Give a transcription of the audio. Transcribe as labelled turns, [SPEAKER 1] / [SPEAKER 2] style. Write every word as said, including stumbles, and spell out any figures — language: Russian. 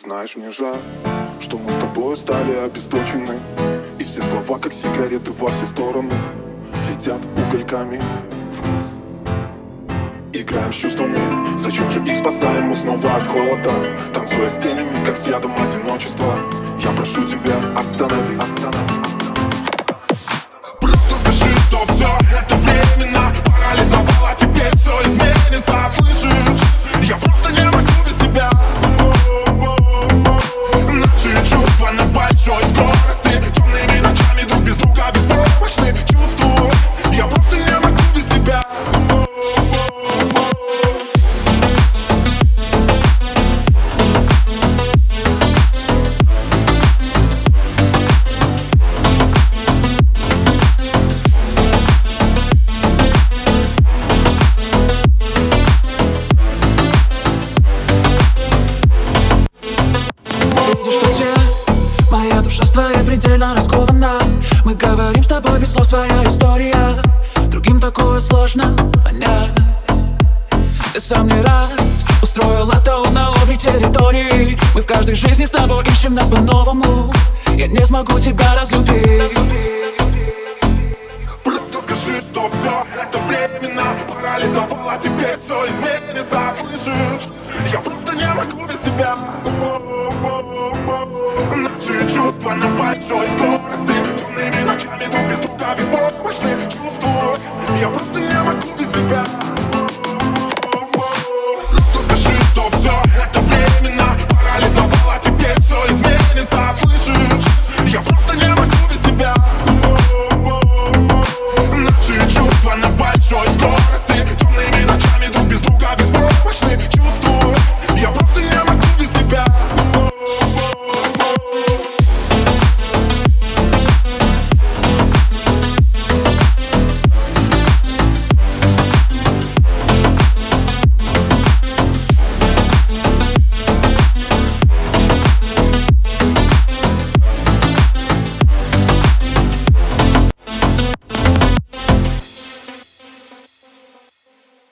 [SPEAKER 1] знаешь, мне жаль, что мы с тобой стали обесточены, и все слова, как сигареты, во все стороны летят угольками вниз. Играем с чувствами, зачем же их спасаем мы снова от холода, танцуя с тенями, как с ядом одиночества. Я прошу тебя, останови, останови.
[SPEAKER 2] Просто скажи, что все это временно, парализовало, теперь все изменится, слышишь? Я просто не могу без тебя. Наши чувства на большой скорости, темными ночами друг без друга беспомощны. Чувствую, я просто не могу без тебя.
[SPEAKER 3] Твоя предельно раскована. Мы говорим с тобой без слов, своя история. Другим такое сложно понять. Ты сам не рад, устроил атолл на новой территории. Мы в каждой жизни с тобой ищем нас по-новому. Я не смогу тебя разлюбить.
[SPEAKER 2] Просто скажи, что все это временно, парализовало, теперь все изменится, слышишь? Я просто не могу без тебя. Наши чувства на большой скорости, темными ночами друг без друга беспомощны. Чувствую, я просто не могу без тебя.